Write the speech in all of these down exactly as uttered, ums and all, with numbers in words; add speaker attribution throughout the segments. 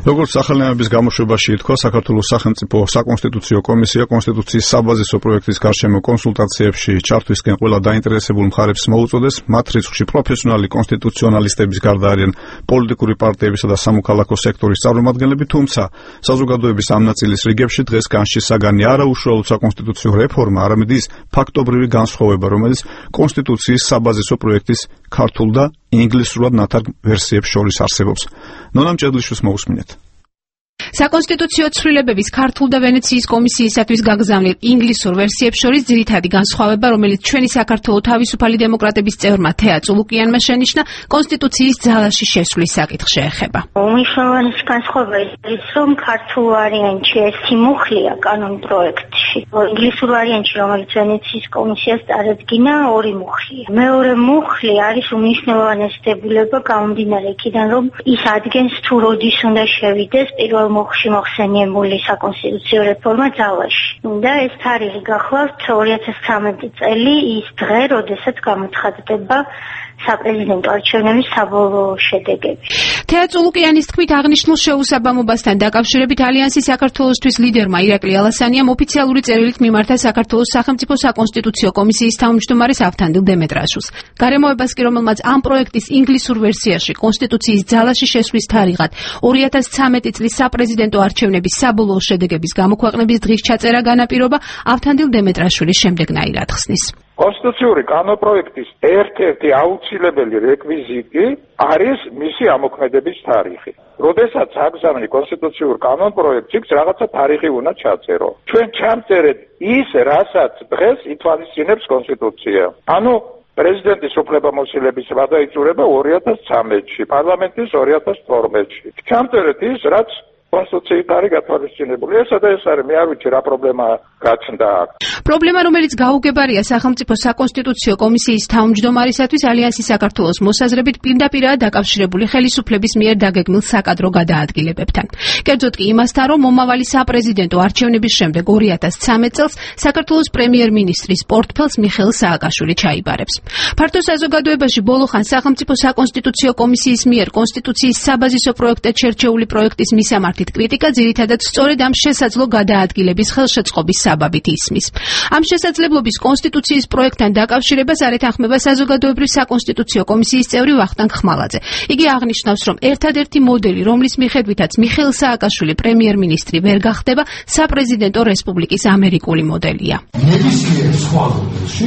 Speaker 1: როგორც სახელმწიფოების გამოშვებაში ითქვა, საქართველოს სახელმწიფო საკონსტიტუციო კომისია კონსტიტუციის საბაზისო პროექტის გარშემო კონსულტაციებში ჩართვისკენ ყველა დაინტერესებულ მხარებს მოუწოდეს, მათ რიცხვში პროფესიონალი კონსტიტუციონალისტების გარდა არიან პოლიტიკური პარტიებისა და სამოქალაქო სექტორის წარმომადგენლები, თუმცა საზოგადოების ამ ნაწილის რიგებში დღეს განშის საგანი არა უშუალოდ საკონსტიტუციო რეფორმა, არამედ ის ფაქტობრივი განსხვავება, რომელიც კონსტიტუციის საბაზისო პროექტის ქართულ და ინგლისურად ნათარგ ვერსიებს შორის არსებობს. ნონა მჭედლიშვილს მოусმინეთ.
Speaker 2: საკონსტიტუციო ცვლილებების ქართულ და ვენეციის კომისიისათვის გაგზავნილ ინგლისურ ვერსიებს შორის ძირითადი განსხვავება, რომელიც ჩვენი საქართველოს თავისუფალი დემოკრატების წევრმა თეა წულუკიანმა შენიშნა, კონსტიტუციის ძალაში შესვლის საკითხს შეეხება.
Speaker 3: უმნიშვნელოვანესი განსხვავება ის, რომ ქართულ ვარიანტში ერთი მუხლია კანონ პროექტში. ინგლისურ ვარიანტში, რომელიც ვენეციის კომისიას წარადგინა, ორი მუხლია. მეორე მუხლი არის უმნიშვნელოვანესი დებულება გამომდინარე იქიდან, რომ ის ადგენს თუ როდის უნდა შევიდეს პირველ მოხში მოხსენიებული საკონსტიტუციო რეფორმა ძალაში. და ეს თარიღი გახლავთ ორი ათას ცხრამეტი წელი ის დღე, როდესაც გამოცხადდება საპრეზიდენტო არჩევნების საბოლოო შედეგები.
Speaker 2: თეა წულუკიანის თქმით, აღნიშნულ შეუსაბამობასთან დაკავშირებით ალიანსის საქართველოსთვის ლიდერმა ირაკლი ალასანიამ ოფიციალური წერილით მიმართა საქართველოს სახელმწიფო საკონსტიტუციო კომისიის თავმჯდომარეს ავთანდილ დემეტრაშვილს. გარემოებას კი, რომელმაც ამ პროექტის ინგლისურ ვერსიაში კონსტიტუციის ძალაში შესვლის თარიღად ორი ათას ცხრამეტი წლის საპრეზიდენტო არჩევნების საბოლოო შედეგების გამოქვეყნების დღის ჩაწერა განაპირობა, ავთანდილ დემეტრაშვილის შემდეგნაირად ხსნის.
Speaker 4: კონსტიტუციური კანონპროექტის ერთ-ერთი აუცილებელი რეკვიზიტი არის მისი ამოქმედების თარიღი. როდესაც აგზავნი კონსტიტუციურ კანონპროექტს, იქ რაღაცა თარიღი უნდა ჩაწერო. ჩვენ ჩამწერეთ ის, რასაც დღეს ითვალისწინებს კონსტიტუცია. ანუ პრეზიდენტის უფლებამოსილების ვადა იწურება ორი ათას ცხრამეტში, პარლამენტის ორი ათას თორმეტში. ჩამწერეთ ის, რაც კონსტიტუციით არის გათვალისწინებული. ესა და ეს არის, მე არ ვიცი რა პრობლემა გაჩნდა აქ.
Speaker 2: პრობლემა, რომელიც გაუგებარია სახელმწიფო საკონსტიტუციო კომისიის თავმჯდომარისათვის, ალიანსის საქართველოს მოსაზრებით პირდაპირაა დაკავშირებული ხელისუფლების მიერ დაგეგმილ საკადრო გადაადგილებებთან. კერძოდ კი იმასთან, რომ მომავალი საპრეზიდენტო არჩევნების შემდეგ ორი ათას ცხრამეტ წელს საქართველოს პრემიერ-მინისტრის პორტფელს მიხეილ სააკაშვილი ჩაიბარებს. ფართო საზოგადოებაში ბოლოხან სახელმწიფო საკონსტიტუციო კომისიის მიერ კონსტიტუციის საბაზისო პროექტად შერჩეული პროექტის მისამართით კრიტიკა ძირითადად სწორედ ამ შესაძლო გადაადგილების ხელშეწყობის საბაბით ისმის. ამ შესაძლებლობის კონსტიტუციის პროექტთან დაკავშირებას არ ეთანხმება საზოგადოებრივი საკონსტიტუციო კომისიის წევრი ვახტანგ ხმალაძე. იგი აღნიშნავს, რომ ერთადერთი მოდელი, რომლის მიხედვითაც მიხეილ სააკაშვილი პრემიერ-მინისტრი ვერ გახდება, საპრეზიდენტო რესპუბლიკის ამერიკული მოდელია.
Speaker 5: ნებისმიერ სხვა მოდელში,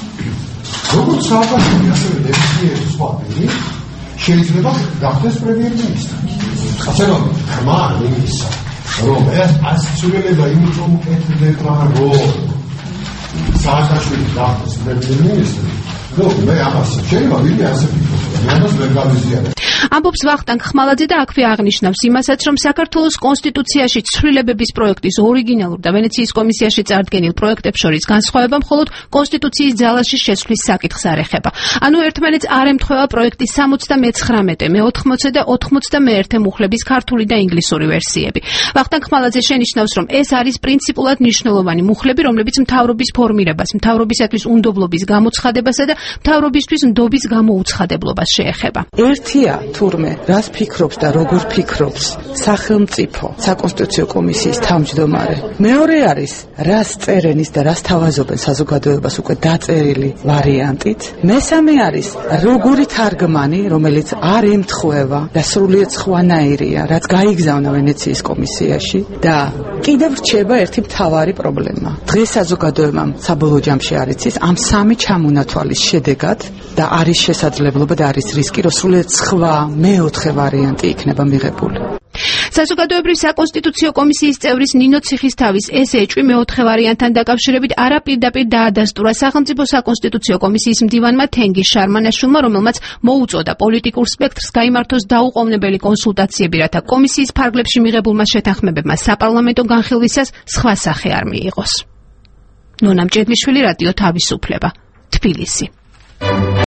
Speaker 5: როგორც სააკაშვილი, ასევე ნებისმიერ სხვა მოდელი შეიძლება გახდეს პრემიერ-მინისტრი. ასე რომ, ხმა არ იმისა, რომ ეს ასწავლება იმიტომ ეთდება, რომ სააკაშვილი გახდეს პრემიერ-მინისტრი. ნუ მე ამას შეიძლება ვინმე ასე ფიქრობს, მე ამას ვერ გავიზიარებ.
Speaker 2: ამბობს ვახტანგ ხმალაძე და აქვე აღნიშნავს იმასაც, რომ საქართველოს კონსტიტუციაში ცვლილებების პროექტის ორიგინალურ და ვენეციის კომისიაში წარდგენილ პროექტებს შორის განსხვავება მხოლოდ კონსტიტუციის ძალაში შესვლის საკითხს არ ეხება. ანუ ერთმანეთს არ ემთხვევა პროექტის სამოცდამეცხრამეტე, მეოთხმოცე და ოთხმოცდამეერთე მუხლების ქართული და ინგლისური ვერსიები. ვახტანგ ხმალაძე შენიშნავს, რომ ეს არის პრინციპულად მნიშვნელოვანი მუხლები, რომლებიც მთავრობის ფორმირებას, მთავრობისათვის უნდობლობის გამოცხადებასა და მთავრობისთვის ნდობის გამოუცხადებლობას შეეხება.
Speaker 6: ერთია თურმე რას ფიქრობს და როგორ ფიქრობს სახელმწიფო საკონსტიტუციო კომისიის თავმჯდომარე. მეორე არის რას წერენის და რას თავაზობენ საზოგადოებას უკვე დაწერილი ვარიანტით. მესამე არის როგორი თარგმანი, რომელიც არ ემთხვევა და სრულიად სხვანაირია, რაც გაიგზავნა ვენეციის კომისიაში და კიდევ რჩება ერთი მთავარი პრობლემა. დღეს საზოგადოებამ საბოლოო ჯამში არ იცის ამ სამი ჩამონათვალის შედეგად და არის შესაძლებლობა და არის რისკი, რომ სრულიად სხვა მეოთხე ვარიანტი იქნება მიღებული.
Speaker 2: საზოგადოებრივი საკონსტიტუციო კომისიის წევრის ნინო ციხისთავის ეს ეჭვი მეოთხე ვარიანტთან დაკავშირებით არა პირდაპირ დაადასტურა სახელმწიფო საკონსტიტუციო კომისიის მდივანმა თენგიზ შარმანაშვილმა, რომელმაც მოუწოდა პოლიტიკურ სპექტრს გაიმართოს დაუყოვნებელი კონსულტაციები, რათა კომისიის ფარგლებში მიღებულმა შეთანხმებებმა საპარლამენტო განხილვისას სხვა სახე არ მიიღოს. ნონა მჭედლიშვილი, რადიო თავისუფლება, თბილისი.